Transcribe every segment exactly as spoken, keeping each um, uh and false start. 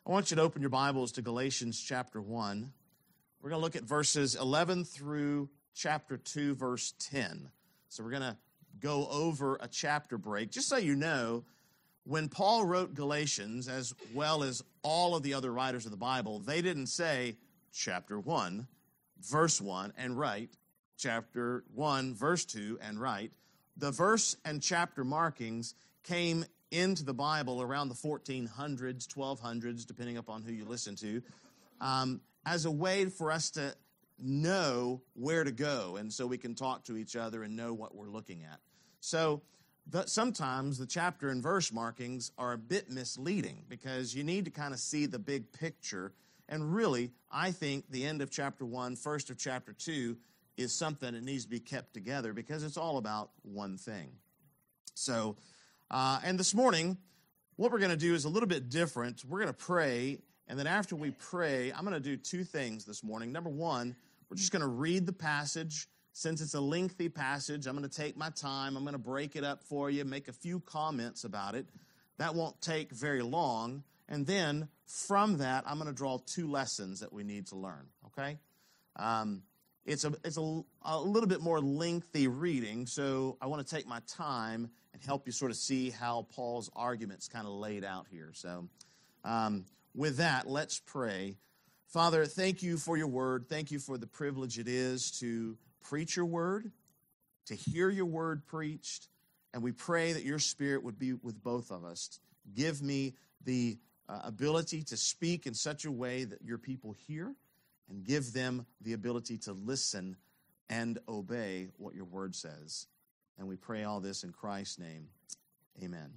I want you to open your Bibles to Galatians chapter one. We're going to look at verses eleven through chapter two, verse ten. So we're going to go over a chapter break. Just so you know, when Paul wrote Galatians, as well as all of the other writers of the Bible, they didn't say chapter one, verse one, and write, chapter one, verse two, and write. The verse and chapter markings came into the Bible around the fourteen hundreds, twelve hundreds, depending upon who you listen to, um, as a way for us to know where to go, and so we can talk to each other and know what we're looking at. So the, sometimes the chapter and verse markings are a bit misleading because you need to kind of see the big picture. And really, I think the end of chapter one, first of chapter two, is something that needs to be kept together because it's all about one thing. So, uh, and this morning, what we're going to do is a little bit different. We're going to pray, and then after we pray, I'm going to do two things this morning. Number one, we're just going to read the passage. Since it's a lengthy passage, I'm going to take my time. I'm going to break it up for you, make a few comments about it. That won't take very long. And then from that, I'm going to draw two lessons that we need to learn, okay? Um, it's a, it's a, a little bit more lengthy reading, so I want to take my time and help you sort of see how Paul's argument's kind of laid out here. So um, with that, let's pray. Father, thank you for your word. Thank you for the privilege it is to preach your word, to hear your word preached, and we pray that your Spirit would be with both of us. Give me the uh, ability to speak in such a way that your people hear, and give them the ability to listen and obey what your word says. And we pray all this in Christ's name. Amen.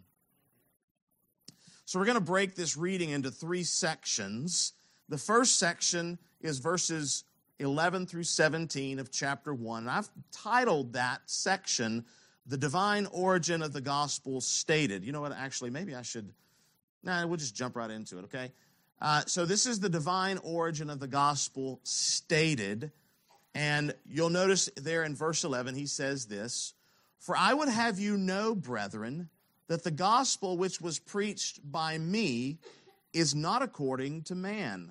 So we're going to break this reading into three sections. The first section is verses eleven through seventeen of chapter one. And I've titled that section, The Divine Origin of the Gospel Stated. You know what, actually, maybe I should, nah, we'll just jump right into it, okay? Uh, so this is the divine origin of the gospel stated. And you'll notice there in verse eleven, he says this, "For I would have you know, brethren, that the gospel which was preached by me is not according to man.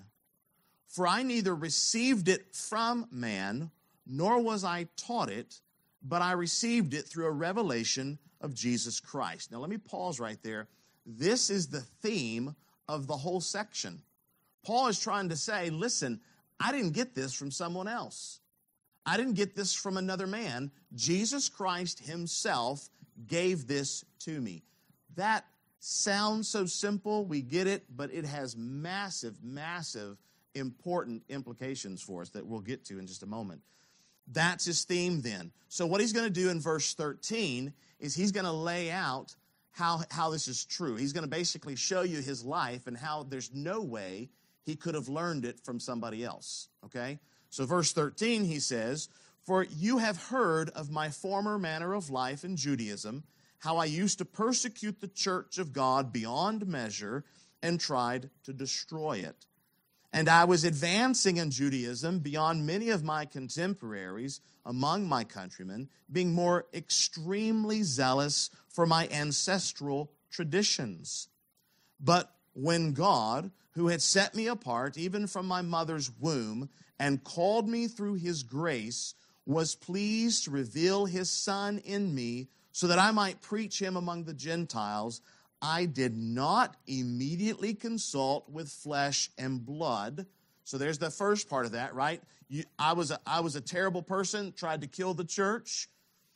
For I neither received it from man, nor was I taught it, but I received it through a revelation of Jesus Christ." Now let me pause right there. This is the theme of the whole section. Paul is trying to say, listen, I didn't get this from someone else. I didn't get this from another man. Jesus Christ himself gave this to me. That sounds so simple, we get it, but it has massive, massive important implications for us that we'll get to in just a moment. That's his theme then. So what he's going to do in verse thirteen is he's going to lay out how, how this is true. He's going to basically show you his life and how there's no way he could have learned it from somebody else, okay? So verse thirteen, he says, "For you have heard of my former manner of life in Judaism, how I used to persecute the church of God beyond measure and tried to destroy it. And I was advancing in Judaism beyond many of my contemporaries among my countrymen, being more extremely zealous for my ancestral traditions. But when God, who had set me apart even from my mother's womb and called me through his grace, was pleased to reveal his Son in me so that I might preach him among the Gentiles, I did not immediately consult with flesh and blood." So there's the first part of that, right? You, I was a, I was a terrible person, tried to kill the church.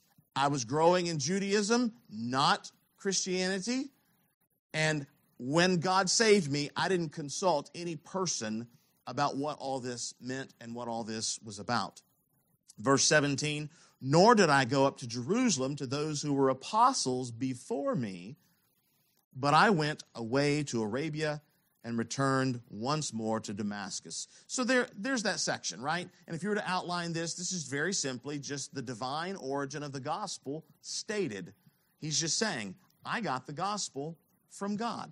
I was growing in Judaism, not Christianity. And when God saved me, I didn't consult any person about what all this meant and what all this was about. Verse seventeen, "Nor did I go up to Jerusalem to those who were apostles before me, but I went away to Arabia and returned once more to Damascus." So there, there's that section, right? And if you were to outline this, this is very simply just the divine origin of the gospel stated. He's just saying, I got the gospel from God,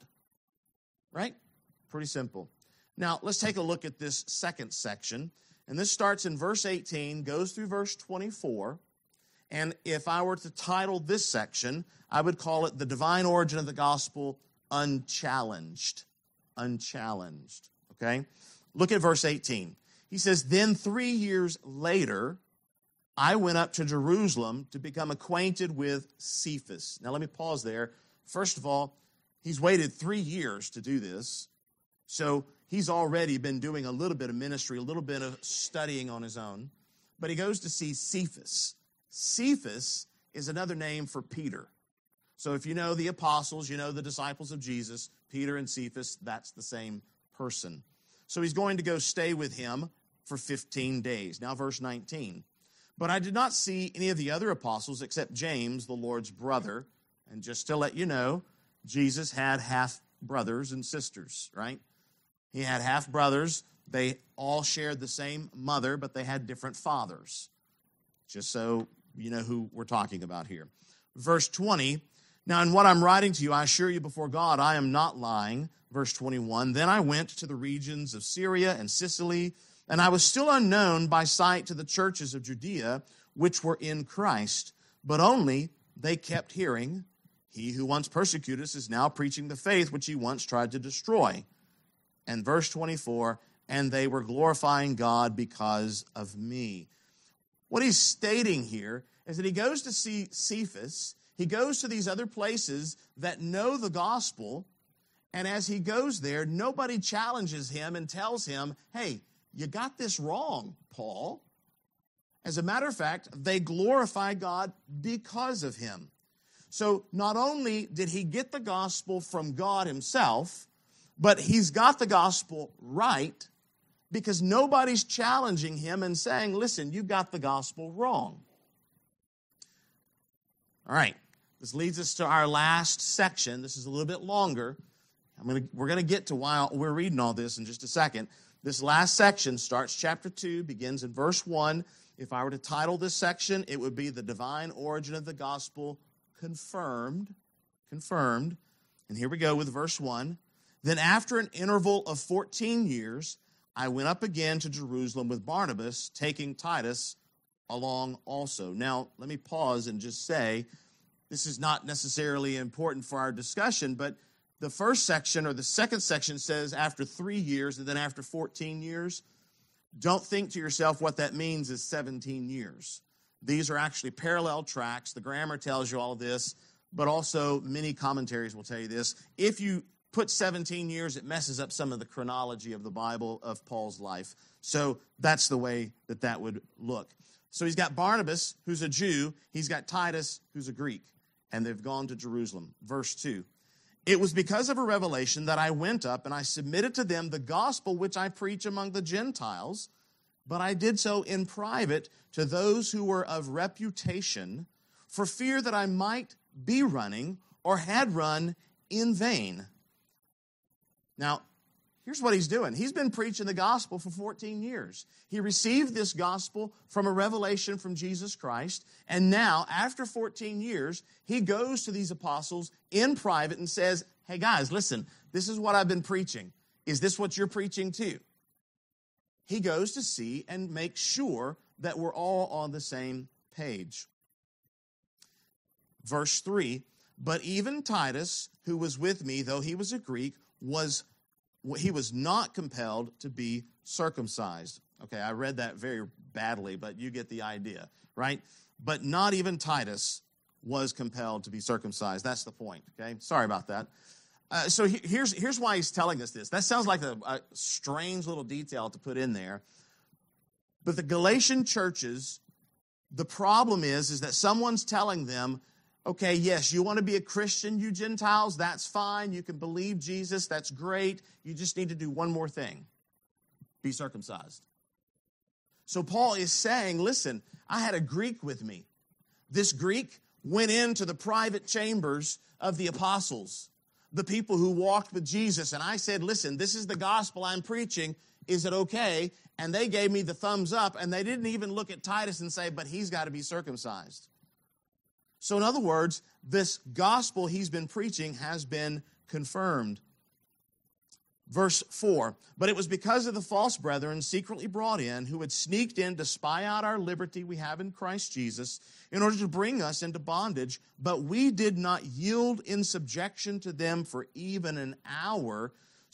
right? Pretty simple. Now, let's take a look at this second section. And this starts in verse eighteen, goes through verse twenty-four. And if I were to title this section, I would call it The Divine Origin of the Gospel Unchallenged. unchallenged. Okay? Look at verse eighteen. He says, then three years later, I went up to Jerusalem to become acquainted with Cephas. Now let me pause there. First of all, he's waited three years to do this. So he's already been doing a little bit of ministry, a little bit of studying on his own. But he goes to see Cephas. Cephas is another name for Peter. So if you know the apostles, you know the disciples of Jesus, Peter and Cephas, that's the same person. So he's going to go stay with him for fifteen days. Now verse nineteen. But I did not see any of the other apostles except James, the Lord's brother. And just to let you know, Jesus had half brothers and sisters, right? He had half brothers. They all shared the same mother, but they had different fathers. Just so you know who we're talking about here. Verse twenty, now in what I'm writing to you, I assure you before God, I am not lying. Verse twenty-one, then I went to the regions of Syria and Sicily, and I was still unknown by sight to the churches of Judea, which were in Christ, but only they kept hearing, he who once persecuted us is now preaching the faith which he once tried to destroy. And verse twenty-four, and they were glorifying God because of me. What he's stating here is that he goes to see Cephas, he goes to these other places that know the gospel, and as he goes there, nobody challenges him and tells him, hey, you got this wrong, Paul. As a matter of fact, they glorify God because of him. So not only did he get the gospel from God himself, but he's got the gospel right because nobody's challenging him and saying, listen, you got the gospel wrong. All right, this leads us to our last section. This is a little bit longer. I'm gonna, we're going to get to why we're reading all this in just a second. This last section starts chapter two, begins in verse one. If I were to title this section, it would be The Divine Origin of the Gospel Confirmed. Confirmed. And here we go with verse one. Then after an interval of fourteen years, I went up again to Jerusalem with Barnabas, taking Titus along also. Now, let me pause and just say, this is not necessarily important for our discussion, but the first section or the second section says after three years and then after fourteen years. Don't think to yourself what that means is seventeen years. These are actually parallel tracks. The grammar tells you all of this, but also many commentaries will tell you this. If you put seventeen years, it messes up some of the chronology of the Bible of Paul's life. So that's the way that that would look. So he's got Barnabas, who's a Jew. He's got Titus, who's a Greek. And they've gone to Jerusalem. Verse two. It was because of a revelation that I went up and I submitted to them the gospel which I preach among the Gentiles, but I did so in private to those who were of reputation, for fear that I might be running or had run in vain. Now, here's what he's doing. He's been preaching the gospel for fourteen years. He received this gospel from a revelation from Jesus Christ, and now, after fourteen years, he goes to these apostles in private and says, hey guys, listen, this is what I've been preaching. Is this what you're preaching too? He goes to see and make sure that we're all on the same page. Verse three, but even Titus, who was with me, though he was a Greek, was he was not compelled to be circumcised. Okay, I read that very badly, but you get the idea, right? But not even Titus was compelled to be circumcised. That's the point, okay? Sorry about that. Uh, so he, here's, here's why he's telling us this. That sounds like a, a strange little detail to put in there. But the Galatian churches, the problem is, is that someone's telling them, okay, yes, you want to be a Christian, you Gentiles, that's fine. You can believe Jesus, that's great. You just need to do one more thing. Be circumcised. So Paul is saying, listen, I had a Greek with me. This Greek went into the private chambers of the apostles, the people who walked with Jesus, and I said, listen, this is the gospel I'm preaching. Is it okay? And they gave me the thumbs up, and they didn't even look at Titus and say, but he's got to be circumcised. So in other words, this gospel he's been preaching has been confirmed. Verse four, but it was because of the false brethren secretly brought in, who had sneaked in to spy out our liberty we have in Christ Jesus, in order to bring us into bondage, but we did not yield in subjection to them for even an hour,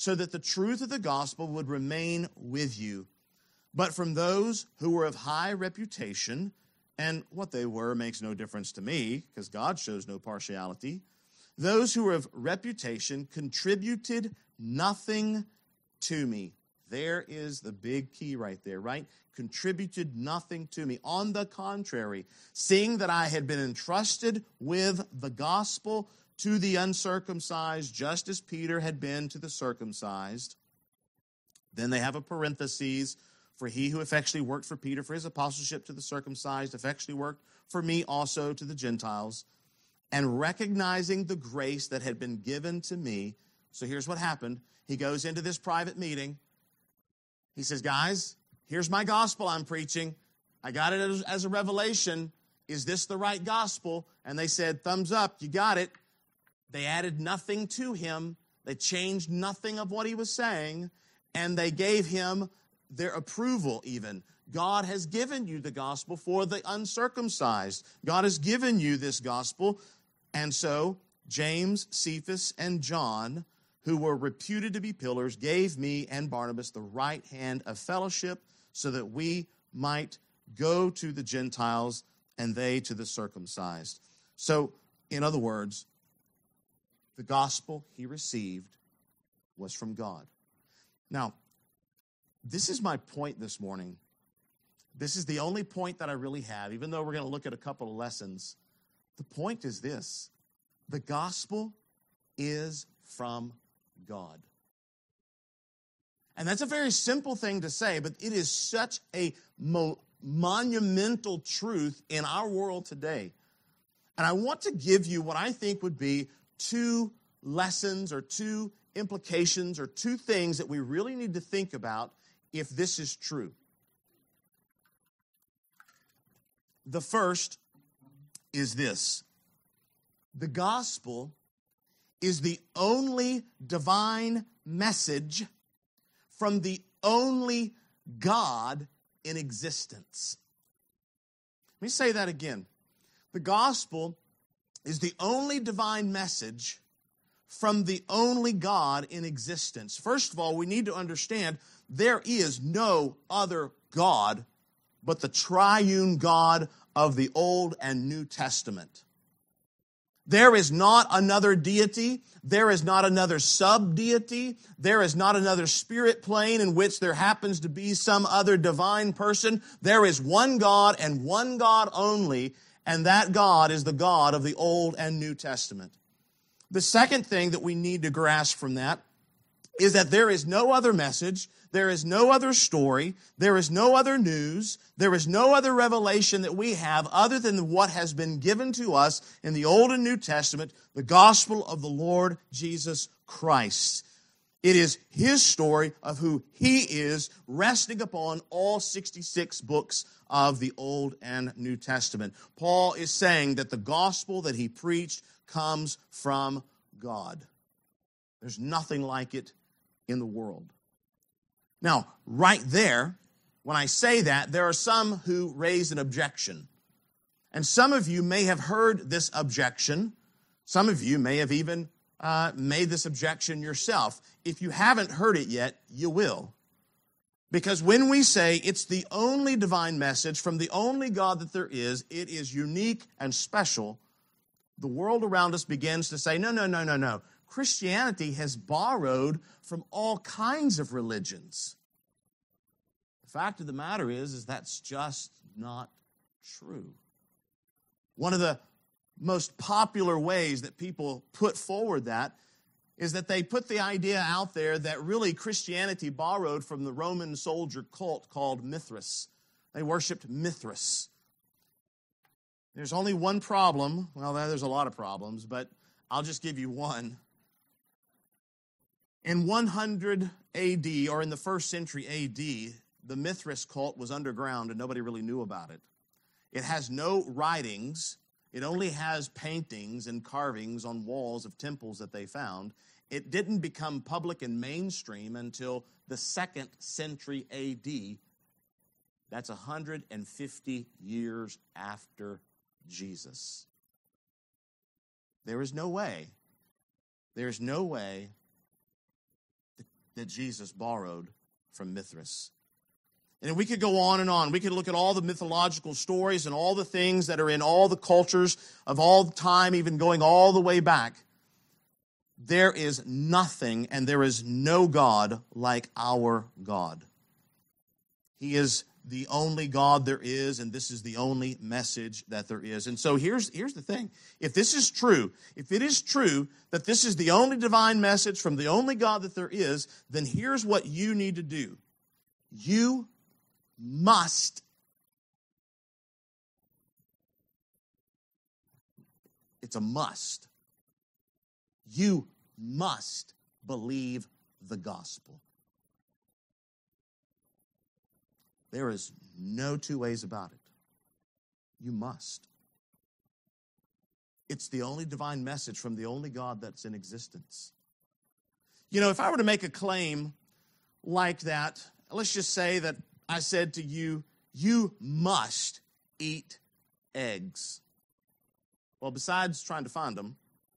so that the truth of the gospel would remain with you. But from those who were of high reputation, and what they were makes no difference to me, because God shows no partiality, those who were of reputation contributed nothing to me. There is the big key right there, right? Contributed nothing to me. On the contrary, seeing that I had been entrusted with the gospel to the uncircumcised, just as Peter had been to the circumcised. Then they have a parenthesis, for he who effectually worked for Peter for his apostleship to the circumcised, effectually worked for me also to the Gentiles. And recognizing the grace that had been given to me. So here's what happened. He goes into this private meeting. He says, guys, here's my gospel I'm preaching. I got it as, as a revelation. Is this the right gospel? And they said, thumbs up, you got it. They added nothing to him. They changed nothing of what he was saying. And they gave him their approval even. God has given you the gospel for the uncircumcised. God has given you this gospel. And so James, Cephas, and John, who were reputed to be pillars, gave me and Barnabas the right hand of fellowship so that we might go to the Gentiles and they to the circumcised. So, in other words, the gospel he received was from God. Now, this is my point this morning. This is the only point that I really have, even though we're going to look at a couple of lessons. The point is this: the gospel is from God. And that's a very simple thing to say, but it is such a mo- monumental truth in our world today. And I want to give you what I think would be two lessons or two implications or two things that we really need to think about if this is true. The first is this: the gospel is the only divine message from the only God in existence. Let me say that again. The gospel is the only divine message from the only God in existence. First of all, we need to understand there is no other God but the triune God of the Old and New Testament. There is not another deity. There is not another sub-deity. There is not another spirit plane in which there happens to be some other divine person. There is one God and one God only, and that God is the God of the Old and New Testament. The second thing that we need to grasp from that is that there is no other message, there is no other story, there is no other news, there is no other revelation that we have other than what has been given to us in the Old and New Testament, the gospel of the Lord Jesus Christ. It is His story of who He is, resting upon all sixty-six books of the Old and New Testament. Paul is saying that the gospel that he preached comes from God. There's nothing like it in the world. Now, right there, when I say that, there are some who raise an objection. And some of you may have heard this objection. Some of you may have even uh, made this objection yourself. If you haven't heard it yet, you will. Because when we say it's the only divine message from the only God that there is, it is unique and special, the world around us begins to say, no, no, no, no, no. Christianity has borrowed from all kinds of religions. The fact of the matter is, is that's just not true. One of the most popular ways that people put forward that is that they put the idea out there that really Christianity borrowed from the Roman soldier cult called Mithras. They worshipped Mithras. There's only one problem. Well, there's a lot of problems, but I'll just give you one. In one hundred A D, or in the first century A D, the Mithras cult was underground and nobody really knew about it. It has no writings. It only has paintings and carvings on walls of temples that they found. It didn't become public and mainstream until the second century A D. That's one hundred fifty years after Jesus. There is no way, there is no way that that Jesus borrowed from Mithras. And we could go on and on. We could look at all the mythological stories and all the things that are in all the cultures of all time, even going all the way back. There is nothing and there is no God like our God. He is the only God there is, and this is the only message that there is. And so here's, here's the thing. If this is true, if it is true that this is the only divine message from the only God that there is, then here's what you need to do. You must, it's a must. You must believe the gospel. There is no two ways about it. You must. It's the only divine message from the only God that's in existence. You know, if I were to make a claim like that, let's just say that I said to you, you must eat eggs. Well, besides trying to find them,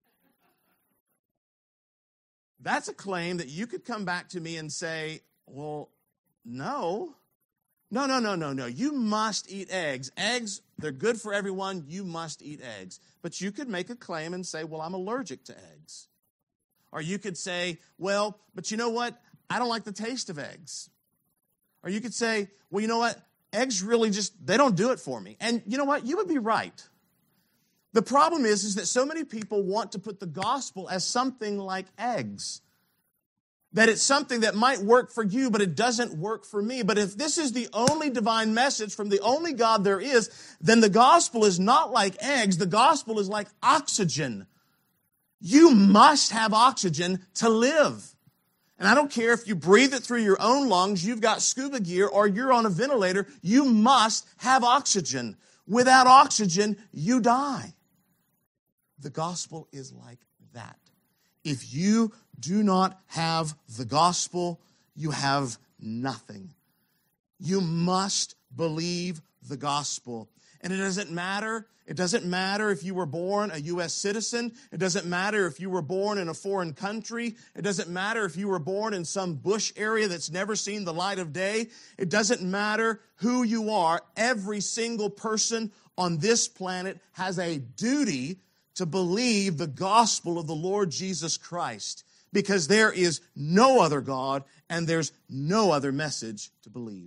that's a claim that you could come back to me and say, well, no. No, no, no, no, no. You must eat eggs. Eggs, they're good for everyone. You must eat eggs. But you could make a claim and say, well, I'm allergic to eggs. Or you could say, well, but you know what? I don't like the taste of eggs. Or you could say, well, you know what? Eggs really just, they don't do it for me. And you know what? You would be right. The problem is, is that so many people want to put the gospel as something like eggs. That it's something that might work for you, but it doesn't work for me. But if this is the only divine message from the only God there is, then the gospel is not like eggs. The gospel is like oxygen. You must have oxygen to live. And I don't care if you breathe it through your own lungs, you've got scuba gear, or you're on a ventilator, you must have oxygen. Without oxygen, you die. The gospel is like that. If you do not have the gospel, you have nothing. You must believe the gospel. And it doesn't matter. It doesn't matter if you were born a U S citizen. It doesn't matter if you were born in a foreign country. It doesn't matter if you were born in some bush area that's never seen the light of day. It doesn't matter who you are. Every single person on this planet has a duty to believe the gospel of the Lord Jesus Christ, because there is no other God and there's no other message to believe.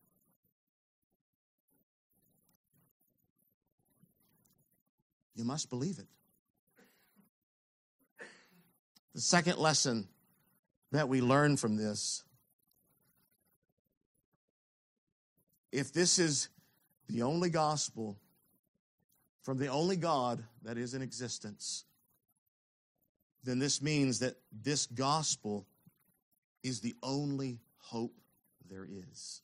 You must believe it. The second lesson that we learn from this, if this is the only gospel from the only God that is in existence, then this means that this gospel is the only hope there is.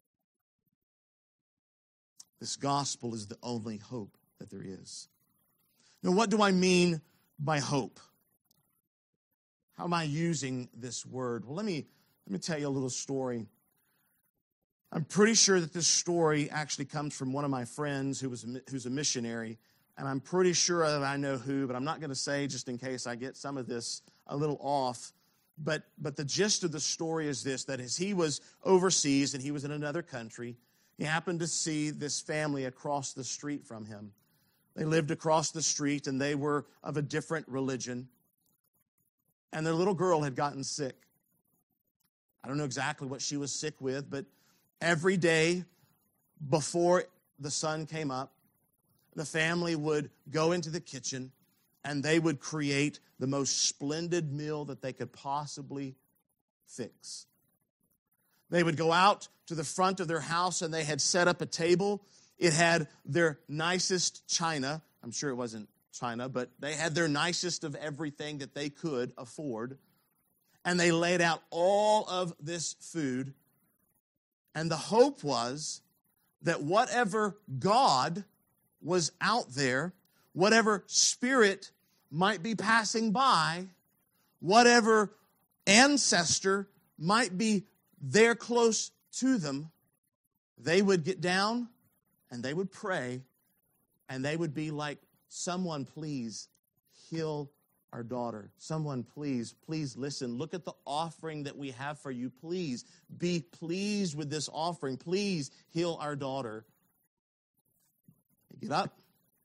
This gospel is the only hope that there is. Now, what do I mean by hope? How am I using this word? Well, let me, let me tell you a little story. I'm pretty sure that this story actually comes from one of my friends who was a, who's a missionary, and I'm pretty sure that I know who, but I'm not going to say just in case I get some of this a little off. But, but the gist of the story is this, that as he was overseas and he was in another country, he happened to see this family across the street from him. They lived across the street, and they were of a different religion. And their little girl had gotten sick. I don't know exactly what she was sick with, but every day before the sun came up, the family would go into the kitchen and they would create the most splendid meal that they could possibly fix. They would go out to the front of their house and they had set up a table. It had their nicest china. I'm sure it wasn't china, but they had their nicest of everything that they could afford. And they laid out all of this food. And the hope was that whatever God was out there, whatever spirit might be passing by, whatever ancestor might be there close to them, they would get down and they would pray and they would be like, someone please heal our daughter. Someone, please, please listen. Look at the offering that we have for you. Please be pleased with this offering. Please heal our daughter. They get up.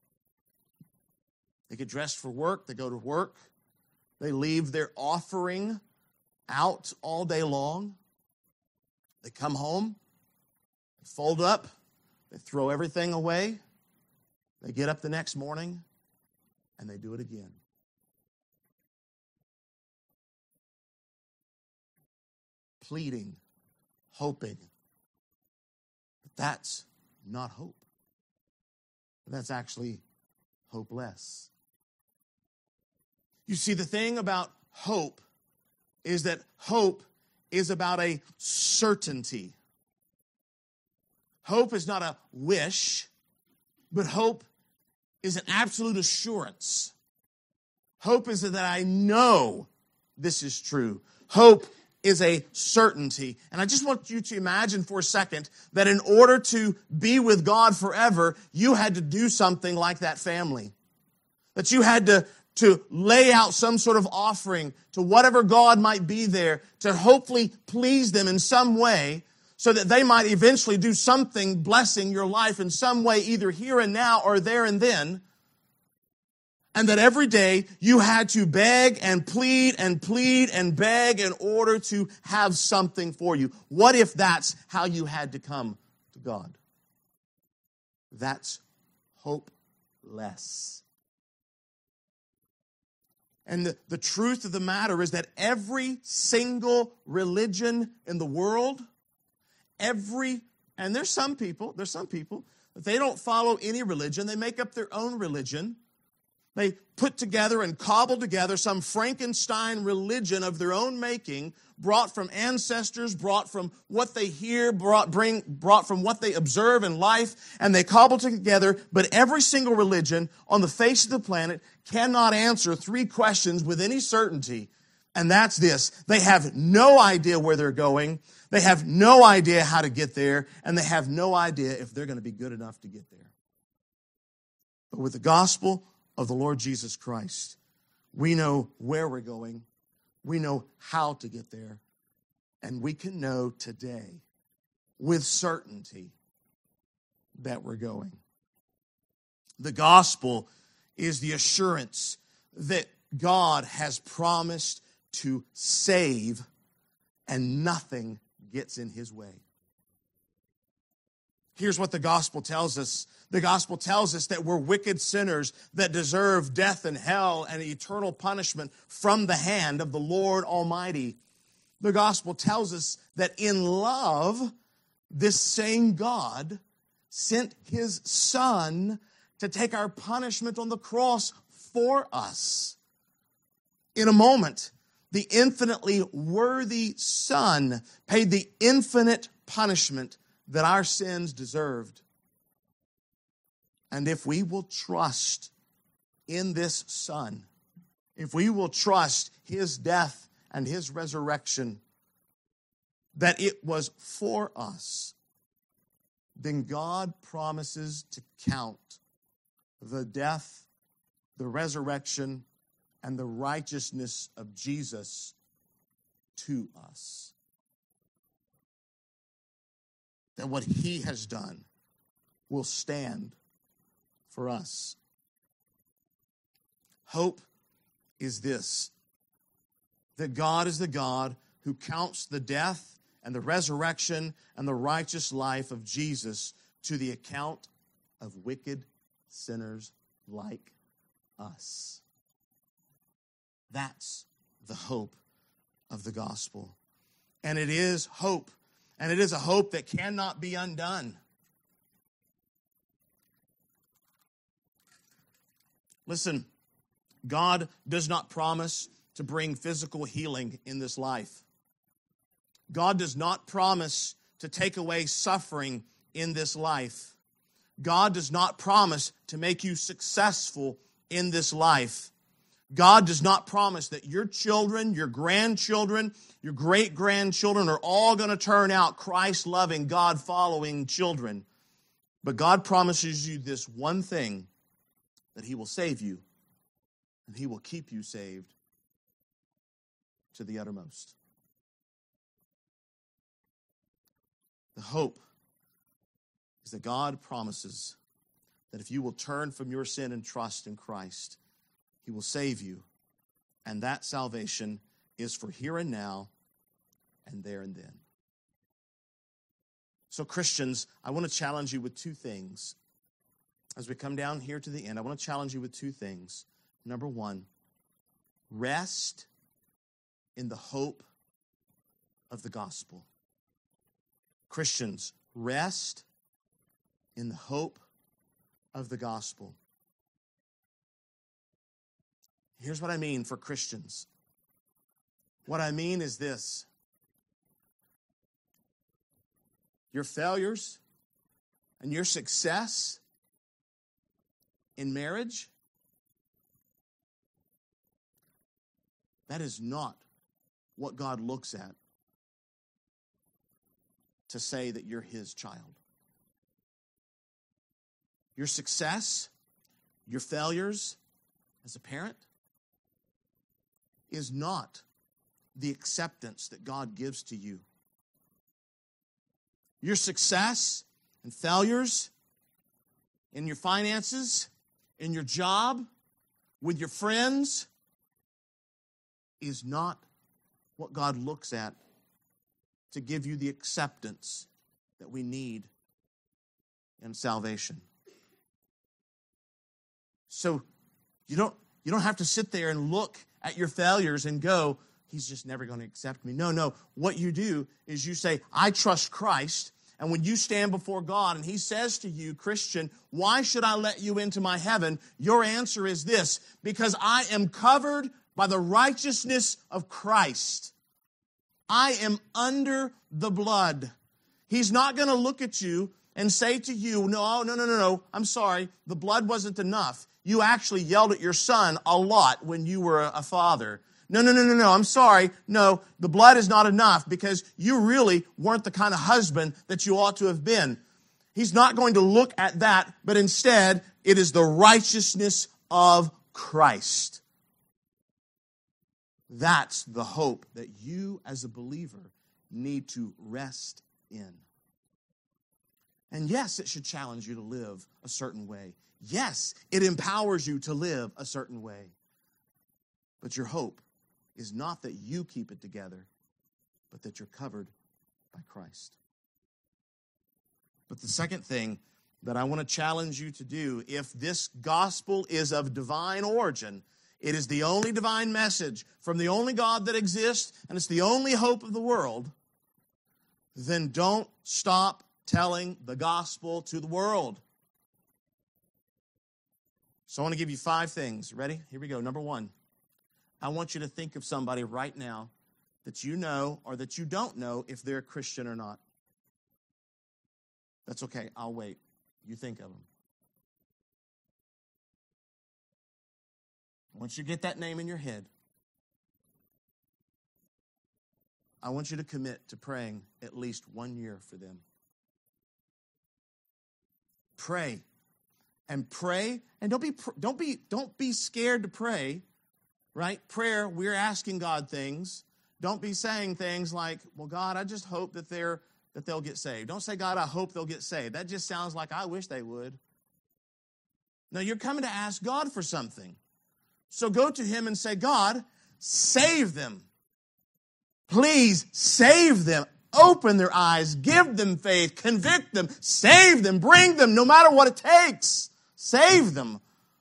They get dressed for work. They go to work. They leave their offering out all day long. They come home. They fold up. They throw everything away. They get up the next morning and they do it again. Pleading, hoping. But that's not hope. That's actually hopeless. You see, the thing about hope is that hope is about a certainty. Hope is not a wish, but hope is an absolute assurance. Hope is that I know this is true. Hope is a certainty. And I just want you to imagine for a second that in order to be with God forever, you had to do something like that family. That you had to, to lay out some sort of offering to whatever God might be there to hopefully please them in some way so that they might eventually do something blessing your life in some way, either here and now or there and then. And that every day you had to beg and plead and plead and beg in order to have something for you. What if that's how you had to come to God? That's hopeless. And the, the truth of the matter is that every single religion in the world, every, and there's some people, there's some people, that they don't follow any religion. They make up their own religion. They put together and cobble together some Frankenstein religion of their own making, brought from ancestors, brought from what they hear, brought, bring, brought from what they observe in life, and they cobble together. But every single religion on the face of the planet cannot answer three questions with any certainty. And that's this: they have no idea where they're going, they have no idea how to get there, and they have no idea if they're going to be good enough to get there. But with the gospel of the Lord Jesus Christ, we know where we're going, we know how to get there, and we can know today with certainty that we're going. The gospel is the assurance that God has promised to save, and nothing gets in his way. Here's what the gospel tells us. The gospel tells us that we're wicked sinners that deserve death and hell and eternal punishment from the hand of the Lord Almighty. The gospel tells us that in love, this same God sent his Son to take our punishment on the cross for us. In a moment, the infinitely worthy Son paid the infinite punishment that our sins deserved. And if we will trust in this Son, if we will trust his death and his resurrection, that it was for us, then God promises to count the death, the resurrection, and the righteousness of Jesus to us. That what he has done will stand for us. Hope is this: that God is the God who counts the death and the resurrection and the righteous life of Jesus to the account of wicked sinners like us. That's the hope of the gospel. And it is hope. And it is a hope that cannot be undone. Listen, God does not promise to bring physical healing in this life. God does not promise to take away suffering in this life. God does not promise to make you successful in this life. God does not promise that your children, your grandchildren, your great-grandchildren are all going to turn out Christ-loving, God-following children. But God promises you this one thing: that he will save you. and he will keep you saved to the uttermost. The hope is that God promises that if you will turn from your sin and trust in Christ, he will save you. And that salvation is for here and now and there and then. So Christians, I want to challenge you with two things. As we come down here to the end, I want to challenge you with two things. Number one, rest in the hope of the gospel. Christians, rest in the hope of the gospel. Here's what I mean for Christians. What I mean is this. Your failures and your success in marriage, that is not what God looks at to say that you're his child. Your success, your failures as a parent is not the acceptance that God gives to you. Your success and failures in your finances, in your job, with your friends, is not what God looks at to give you the acceptance that we need in salvation. So you don't, you don't have to sit there and look at your failures and go, he's just never going to accept me. No, no. What you do is you say, I trust Christ. And when you stand before God and he says to you, Christian, why should I let you into my heaven? Your answer is this, because I am covered by the righteousness of Christ. I am under the blood. He's not going to look at you and say to you, no, no, no, no, no, I'm sorry, the blood wasn't enough. You actually yelled at your son a lot when you were a father. No, no, no, no, no, I'm sorry. No, the blood is not enough because you really weren't the kind of husband that you ought to have been. He's not going to look at that, but instead, it is the righteousness of Christ. That's the hope that you as a believer need to rest in. And yes, it should challenge you to live a certain way. Yes, it empowers you to live a certain way. But your hope is not that you keep it together, but that you're covered by Christ. But the second thing that I want to challenge you to do, if this gospel is of divine origin, it is the only divine message from the only God that exists, and it's the only hope of the world, then don't stop telling the gospel to the world. So I want to give you five things. Ready? Here we go. Number one, I want you to think of somebody right now that you know or that you don't know if they're a Christian or not. That's okay. I'll wait. You think of them. Once you get that name in your head, I want you to commit to praying at least one year for them. Pray. And pray, and don't be don't be don't be scared to pray, right? Prayer, we're asking God things. Don't be saying things like, "Well, God, I just hope that they're that they'll get saved." Don't say, "God, I hope they'll get saved." That just sounds like I wish they would. No, you're coming to ask God for something. So go to him and say, "God, save them. Please save them. Open their eyes, give them faith, convict them, save them, bring them, no matter what it takes. Save them."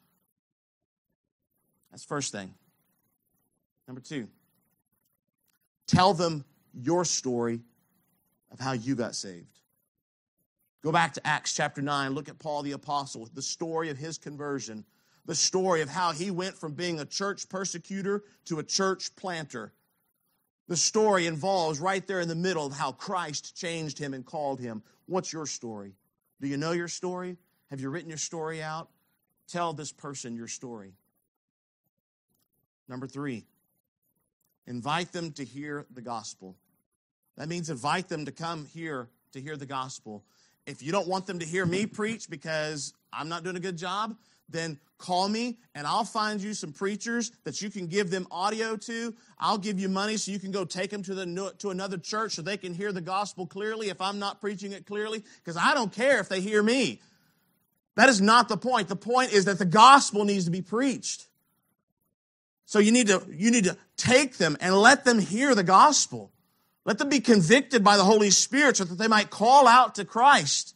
That's first thing. Number two, tell them your story of how you got saved. Go back to Acts chapter nine. Look at Paul the Apostle, the story of his conversion, the story of how he went from being a church persecutor to a church planter. The story involves right there in the middle of how Christ changed him and called him. What's your story? Do you know your story? Have you written your story out? Tell this person your story. Number three, invite them to hear the gospel. That means invite them to come here to hear the gospel. If you don't want them to hear me preach because I'm not doing a good job, then call me and I'll find you some preachers that you can give them audio to. I'll give you money so you can go take them to the to another church so they can hear the gospel clearly if I'm not preaching it clearly, because I don't care if they hear me. That is not the point. The point is that the gospel needs to be preached. So you need to you need to take them and let them hear the gospel. Let them be convicted by the Holy Spirit so that they might call out to Christ.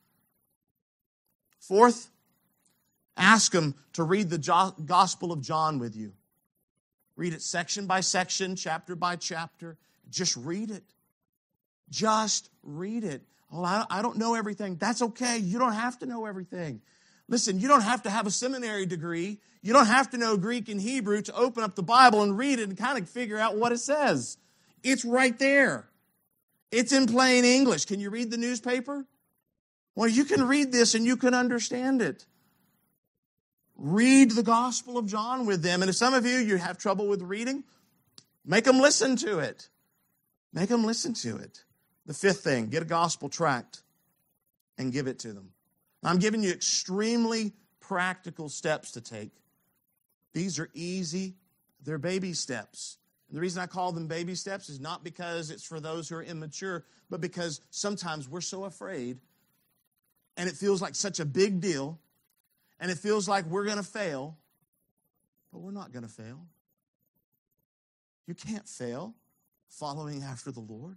Fourth, ask them to read the Gospel of John with you. Read it section by section, chapter by chapter. Just read it. Just read it. Oh, I don't know everything. That's okay. You don't have to know everything. Listen, you don't have to have a seminary degree. You don't have to know Greek and Hebrew to open up the Bible and read it and kind of figure out what it says. It's right there. It's in plain English. Can you read the newspaper? Well, you can read this and you can understand it. Read the Gospel of John with them. And if some of you, you have trouble with reading, make them listen to it. Make them listen to it. The fifth thing, get a gospel tract and give it to them. I'm giving you extremely practical steps to take. These are easy. They're baby steps. And the reason I call them baby steps is not because it's for those who are immature, but because sometimes we're so afraid and it feels like such a big deal and it feels like we're going to fail, but we're not going to fail. You can't fail following after the Lord.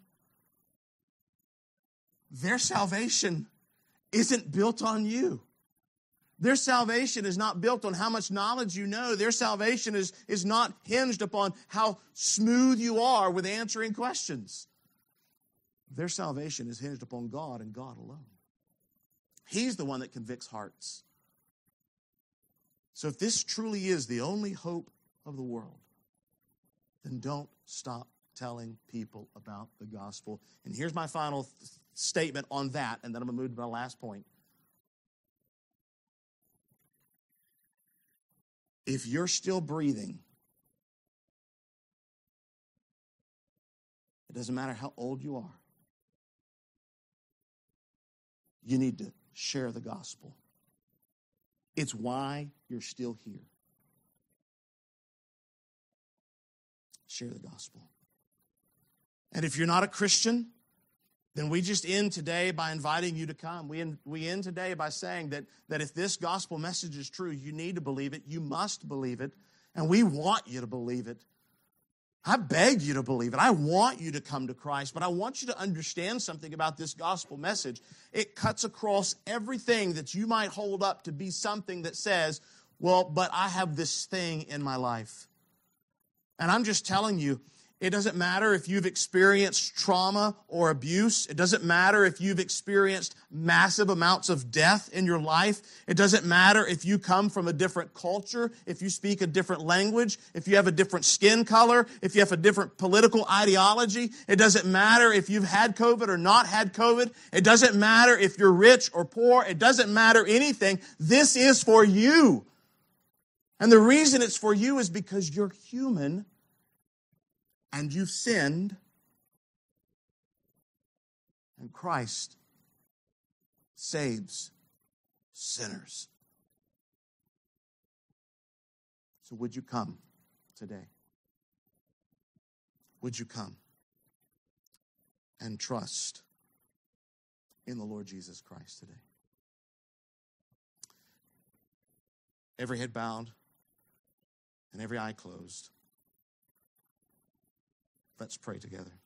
Their salvation isn't built on you. Their salvation is not built on how much knowledge you know. Their salvation is, is not hinged upon how smooth you are with answering questions. Their salvation is hinged upon God and God alone. He's the one that convicts hearts. So if this truly is the only hope of the world, then don't stop telling people about the gospel. And here's my final th- statement on that, and then I'm going to move to my last point. If you're still breathing, it doesn't matter how old you are, you need to share the gospel. It's why you're still here. Share the gospel. And if you're not a Christian, then we just end today by inviting you to come. We end, we end today by saying that, that if this gospel message is true, you need to believe it. You must believe it. And we want you to believe it. I beg you to believe it. I want you to come to Christ, but I want you to understand something about this gospel message. It cuts across everything that you might hold up to be something that says, well, but I have this thing in my life. And I'm just telling you, it doesn't matter if you've experienced trauma or abuse. It doesn't matter if you've experienced massive amounts of death in your life. It doesn't matter if you come from a different culture, if you speak a different language, if you have a different skin color, if you have a different political ideology. It doesn't matter if you've had COVID or not had COVID. It doesn't matter if you're rich or poor. It doesn't matter anything. This is for you. And the reason it's for you is because you're human and you've sinned, and Christ saves sinners. So would you come today? Would you come and trust in the Lord Jesus Christ today? Every head bowed and every eye closed. Let's pray together.